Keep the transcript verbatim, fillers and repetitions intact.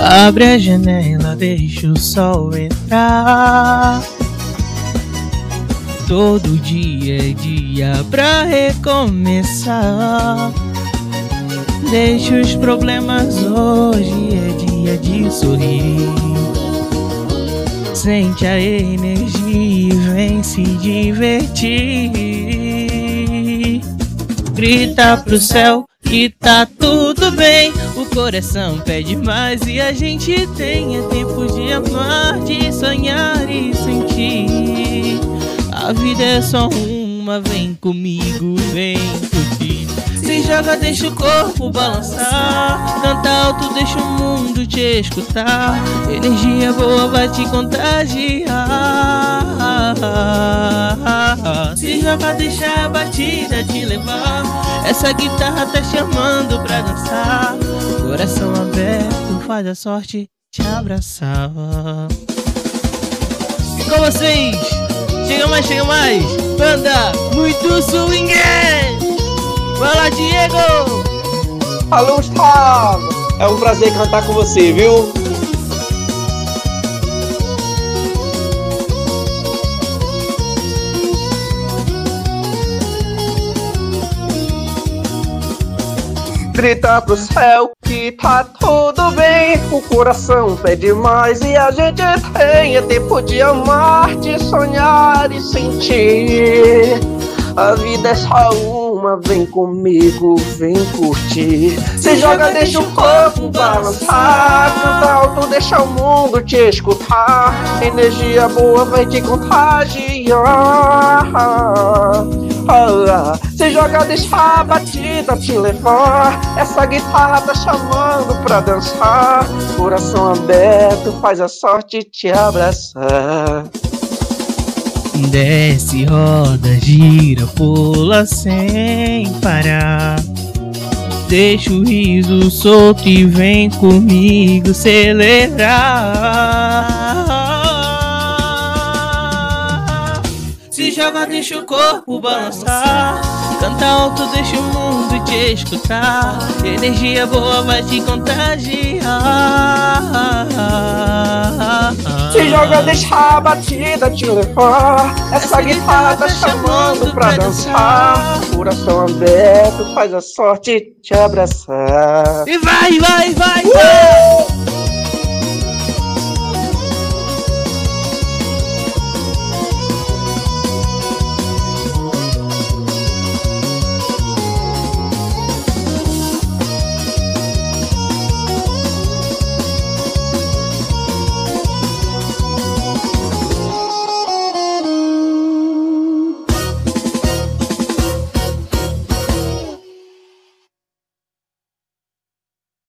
Abre a janela, deixa o sol entrar. Todo dia é dia pra recomeçar. Deixa os problemas, hoje é dia de sorrir. Sente a energia e vem se divertir. Grita pro céu que tá tudo bem. O coração pede mais e a gente tem. É tempo de amar, de sonhar e sentir. A vida é só uma, vem comigo, vem curtir. Se joga, deixa o corpo balançar. Canta alto, deixa o mundo te escutar. Energia boa vai te contagiar. Se joga, deixa a batida te levar. Essa guitarra tá chamando pra dançar. Coração aberto faz a sorte te abraçar. E com vocês, chega mais, chega mais. Banda muito swing. Vai lá, Diego! Alô, Gustavo! É um prazer cantar com você, viu? Grita pro céu que tá tudo bem. O coração pede mais e a gente tem. É tempo de amar, de sonhar e sentir. A vida é só uma, vem comigo, vem curtir. Se joga, deixa o corpo balançar. Canta alto, deixa o mundo te escutar. Energia boa vai te contagiar. Se joga, deixa a batida te levar. Essa guitarra tá chamando pra dançar. Coração aberto faz a sorte te abraçar. Desce, roda, gira, pula sem parar. Deixa o riso solto e vem comigo celebrar. Se joga, deixa o corpo balançar. Canta alto, deixa o mundo te escutar. Energia boa vai te contagiar. Se joga, deixa a batida te levar. Essa guitarra tá chamando pra dançar. Coração aberto faz a sorte te abraçar. E vai, vai, vai, vai!